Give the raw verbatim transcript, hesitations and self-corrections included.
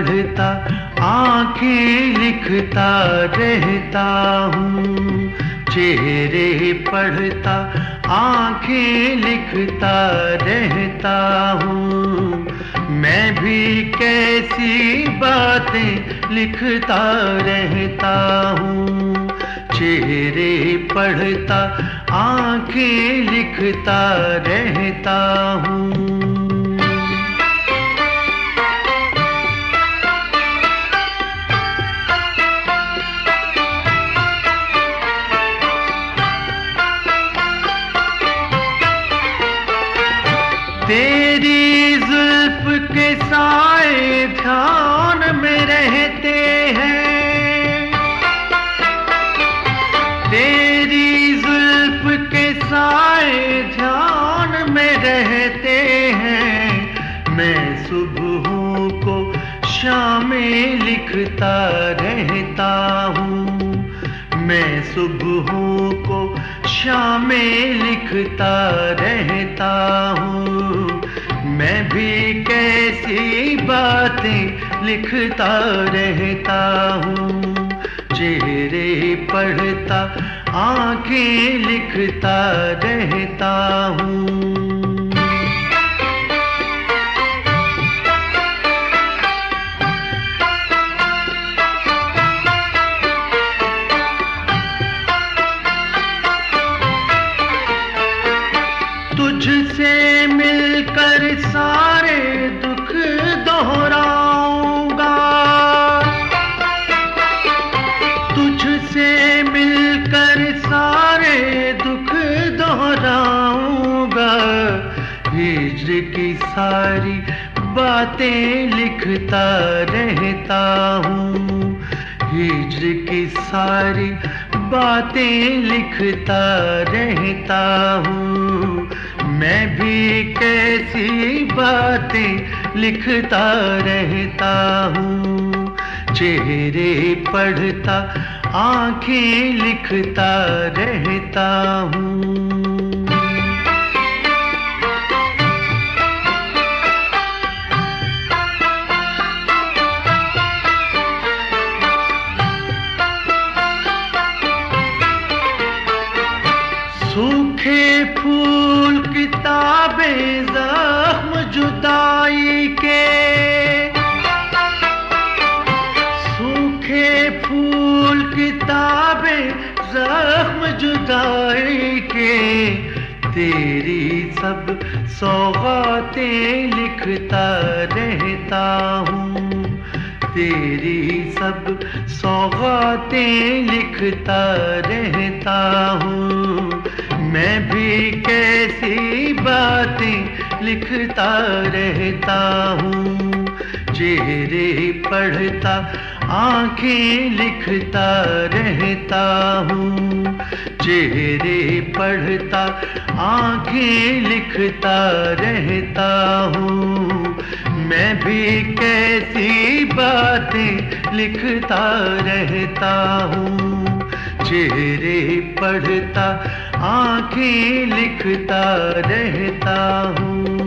पढ़ता आंखें लिखता रहता हूँ, चेहरे पढ़ता आंखें लिखता रहता हूँ। मैं भी कैसी बातें लिखता रहता हूँ, चेहरे पढ़ता आंखें लिखता रहता हूँ। तेरी जुल्फ के साए ध्यान में रहते हैं, तेरी जुल्फ के साए ध्यान में रहते हैं। मैं सुबहों को शामें लिखता रहता हूँ, मैं सुबहों को शामें लिखता रहता हूँ। मैं भी कैसी बातें लिखता रहता हूँ, चेहरे पढ़ता आंखें लिखता रहता हूँ। तुझसे मिलकर सारे दुख दोहराऊंगा, तुझसे मिलकर सारे दुख दोहराऊंगा। हिज्र की सारी बातें लिखता रहता हूँ, हिज्र की सारी बातें लिखता रहता हूँ। मैं भी कैसी बातें लिखता रहता हूँ, चेहरे पढ़ता आंखें लिखता रहता हूँ। सूखे फूल किताबें ज़ख्म जुदाई के, सूखे फूल किताबें ज़ख्म जुदाई के। तेरी सब सौगातें लिखता रहता हूँ, तेरी सब सौगातें लिखता रहता हूँ। मैं भी कैसी बातें लिखता रहता हूँ, चेहरे पढ़ता आंखें लिखता रहता हूँ, चेहरे पढ़ता आंखें लिखता रहता हूँ। मैं भी कैसी बातें लिखता रहता हूँ, चेहरे पढ़ता आंखें लिखता रहता हूँ।